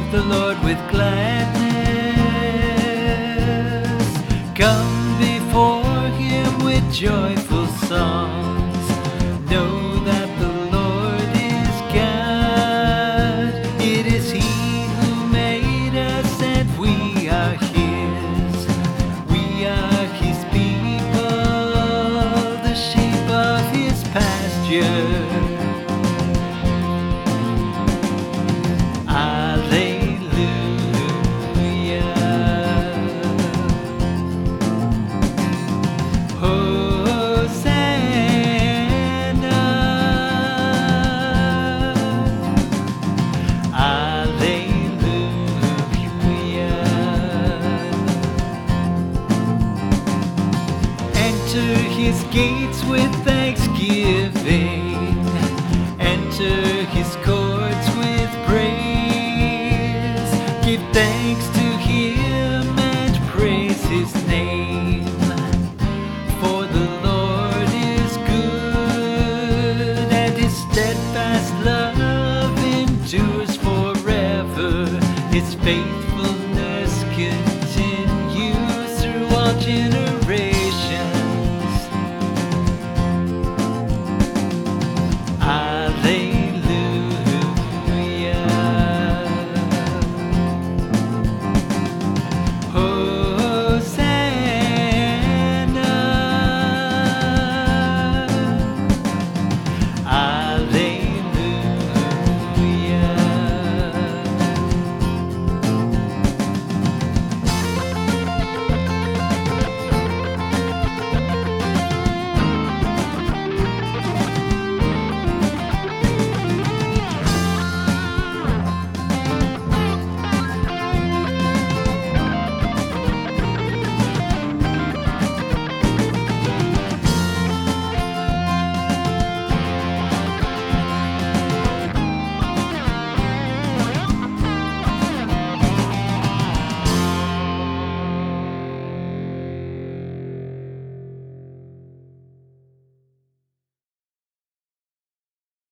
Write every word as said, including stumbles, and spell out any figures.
serve the Lord with gladness. Come before Him with joyful songs. Know that the Lord is God. It is He who made us and we are His. We are His people, the sheep of His pasture. Enter His gates with thanksgiving. Enter His courts with praise. Give thanks to Him and praise His name. For the Lord is good, and His steadfast love endures forever. His faithfulness continues through all generations.